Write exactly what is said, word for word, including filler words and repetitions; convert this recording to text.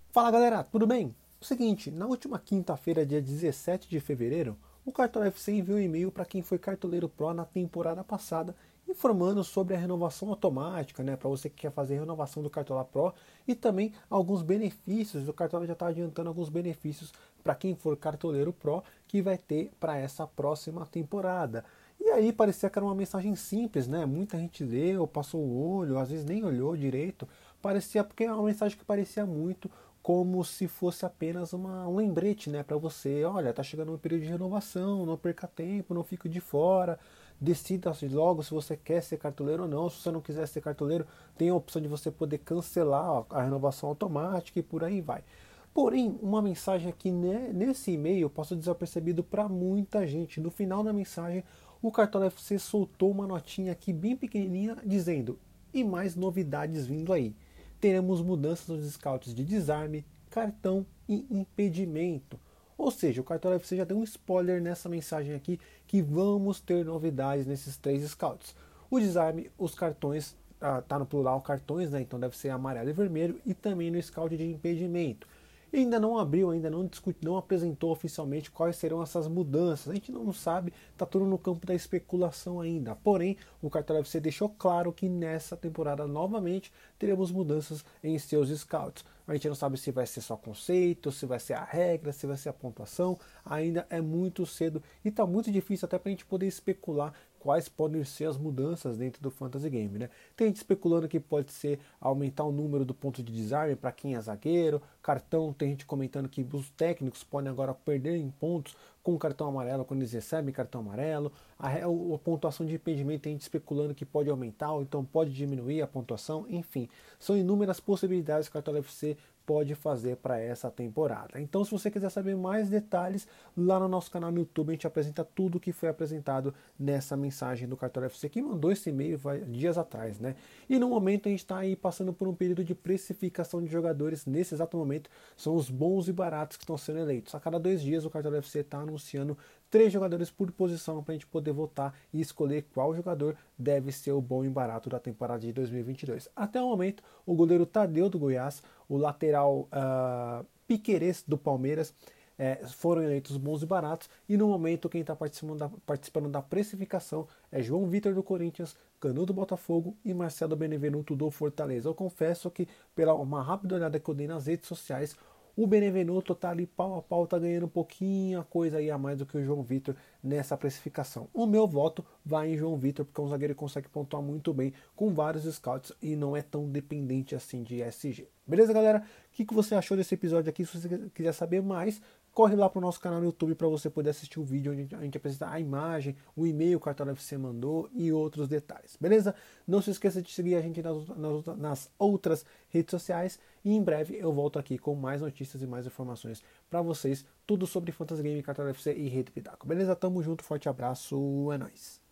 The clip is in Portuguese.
Fala galera, tudo bem? O seguinte, na última quinta-feira, dia dezessete de fevereiro, o Cartola F C enviou um e-mail para quem foi cartoleiro Pro na temporada passada, informando sobre a renovação automática, né, para você que quer fazer a renovação do Cartola Pro e também alguns benefícios. O Cartola já está adiantando alguns benefícios para quem for cartoleiro Pro que vai ter para essa próxima temporada. E aí parecia que era uma mensagem simples, né? Muita gente leu, passou o olho, às vezes nem olhou direito. Parecia porque é uma mensagem que parecia muito como se fosse apenas uma, um lembrete, né, para você. Olha, tá chegando um período de renovação, não perca tempo, não fique de fora. Decida logo se você quer ser cartoleiro ou não. Se você não quiser ser cartoleiro, tem a opção de você poder cancelar a renovação automática e por aí vai. Porém, uma mensagem aqui né, nesse e-mail passou desapercebido para muita gente. No final da mensagem, o Cartola F C soltou uma notinha aqui bem pequenininha dizendo: e mais novidades vindo aí. Teremos mudanças nos scouts de desarme, cartão e impedimento. Ou seja, o Cartola F C já deu um spoiler nessa mensagem aqui que vamos ter novidades nesses três scouts. O desarme, os cartões, ah, tá no plural cartões, né? Então deve ser amarelo e vermelho, e também no scout de impedimento. E ainda não abriu, ainda não discutiu, não apresentou oficialmente quais serão essas mudanças. A gente não sabe, está tudo no campo da especulação ainda. Porém, o Cartola F C deixou claro que nessa temporada novamente teremos mudanças em seus scouts. A gente não sabe se vai ser só conceito, se vai ser a regra, se vai ser a pontuação. Ainda é muito cedo e está muito difícil até para a gente poder especular quais podem ser as mudanças dentro do Fantasy Game, né? Tem gente especulando que pode ser aumentar o número do ponto de desarme para quem é zagueiro, cartão, tem gente comentando que os técnicos podem agora perder em pontos com cartão amarelo quando eles recebem cartão amarelo, a, a pontuação de impedimento tem gente especulando que pode aumentar ou então pode diminuir a pontuação, enfim, são inúmeras possibilidades que o Cartola F C pode fazer para essa temporada. Então, se você quiser saber mais detalhes, lá no nosso canal no YouTube a gente apresenta tudo o que foi apresentado nessa mensagem do Cartola F C, que mandou esse e-mail dias atrás, né? E no momento a gente está aí passando por um período de precificação de jogadores. Nesse exato momento, são os bons e baratos que estão sendo eleitos. A cada dois dias o Cartola F C está anunciando três jogadores por posição para a gente poder votar e escolher qual jogador deve ser o bom e barato da temporada de dois mil e vinte e dois. Até o momento, o goleiro Tadeu do Goiás, o lateral uh, Piquerez do Palmeiras, é, foram eleitos bons e baratos, e no momento quem está participando da, participando da precificação é João Vitor do Corinthians, Canu do Botafogo e Marcelo Benevenuto do Fortaleza. Eu confesso que, pela uma rápida olhada que eu dei nas redes sociais, o Benevenuto tá ali pau a pau, tá ganhando um pouquinho a coisa aí a mais do que o João Vitor nessa precificação. O meu voto vai em João Vitor, porque é um zagueiro que consegue pontuar muito bem com vários scouts e não é tão dependente assim de S G. Beleza, galera? O que você achou desse episódio aqui? Se você quiser saber mais, corre lá pro nosso canal no YouTube para você poder assistir o vídeo onde a gente apresenta a imagem, o e-mail que o Cartola F C mandou e outros detalhes, beleza? Não se esqueça de seguir a gente nas, nas, nas outras redes sociais e em breve eu volto aqui com mais notícias e mais informações para vocês, tudo sobre Fantasy Game, Cartola F C e Rede Pitaco, beleza? Tamo junto, forte abraço, é nóis!